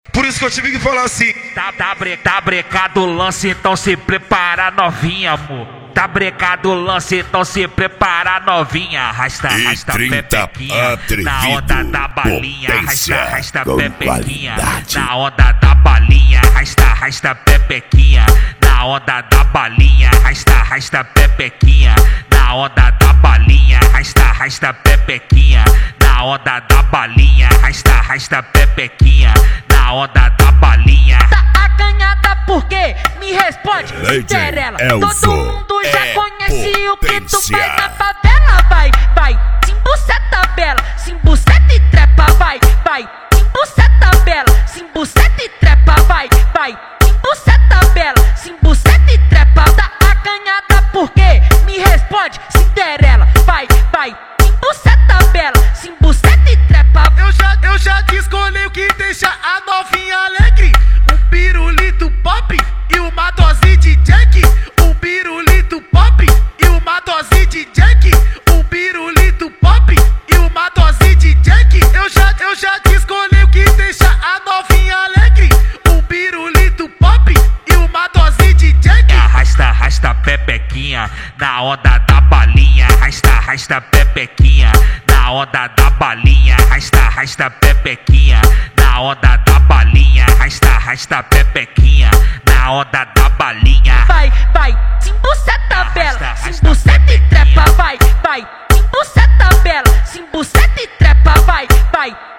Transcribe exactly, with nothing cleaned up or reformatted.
Por isso que eu tive que falar assim. Tá, tá, bre, tá brecado o lance, então se prepara novinha, amor. Tá brecado o lance, então se prepara novinha. Arrasta, arrasta pepequinha na onda da balinha. Arrasta, arrasta pepequinha na onda da balinha. Arrasta, arrasta pepequinha na onda da balinha. Arrasta, arrasta pepequinha na onda da balinha. Arrasta, arrasta pepequinha na onda da balinha. Arrasta, arrasta pepequinha na onda da balinha. Tá acanhada por quê? Me responde, Cinderela. Todo mundo já é conhece o que tu potência. faz na favela. Vai, vai, simbuceta bela, simbuceta e trepa. Vai, vai, simbuceta bela, simbuceta e trepa. Vai, vai, simbuceta bela, simbuceta e trepa. Tá acanhada por quê? Me responde, Cinderela. Vai, vai, simbuceta bela, simbuceta e trepa. Eu já, eu já te escolhi o que deixa a novinha alegre. Um pirulito pop e uma dose de Jack. Um pirulito pop e uma dose de Jack. Um pirulito pop e uma dose de Jack. Eu já, eu já te escolhi o que deixa a novinha alegre. Um pirulito pop e uma dose de Jack. Arrasta, arrasta pepequinha na onda da balinha. Arrasta, arrasta pepequinha na onda da balinha. Arrasta, arrasta pepequinha na onda da balinha. Arrasta, arrasta pepequinha na onda da balinha. Vai, vai, simbuceta bela, simbuceta e trepa. Vai, vai, simbuceta bela, simbuceta e trepa. Vai, vai.